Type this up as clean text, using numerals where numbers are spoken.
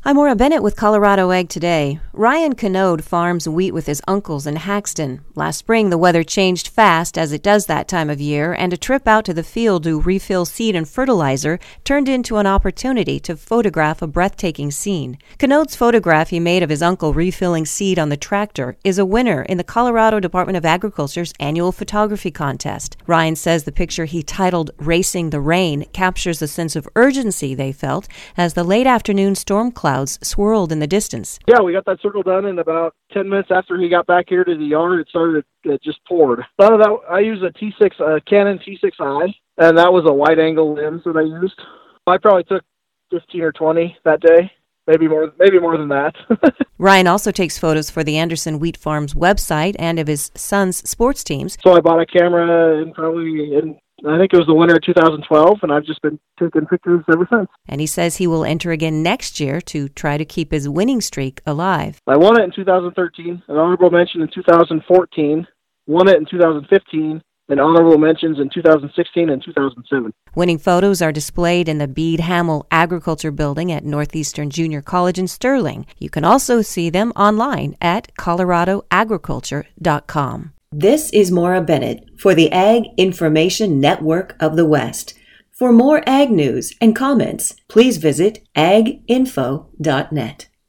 I'm Maura Bennett with Colorado Ag Today. Ryan Canode farms wheat with his uncles in Haxton. Last spring, the weather changed fast, as it does that time of year, and a trip out to the field to refill seed and fertilizer turned into an opportunity to photograph a breathtaking scene. Canode's photograph he made of his uncle refilling seed on the tractor is a winner in the Colorado Department of Agriculture's annual photography contest. Ryan says the picture he titled Racing the Rain captures the sense of urgency they felt as the late afternoon storm clouds swirled in the distance. Yeah, we got that circle done in about 10 minutes after he got back here to the yard. It just poured. A lot of that, I use a Canon T6i, and that was a wide angle lens that I used. I probably took 15 or 20 that day. Maybe more than that. Ryan also takes photos for the Anderson Wheat Farms website and of his son's sports teams. So I bought a camera I think it was the winter of 2012, and I've just been taking pictures ever since. And he says he will enter again next year to try to keep his winning streak alive. I won it in 2013, an honorable mention in 2014, won it in 2015, and honorable mentions in 2016 and 2007. Winning photos are displayed in the Bede Hamill Agriculture Building at Northeastern Junior College in Sterling. You can also see them online at coloradoagriculture.com. This is Maura Bennett for the Ag Information Network of the West. For more ag news and comments, please visit aginfo.net.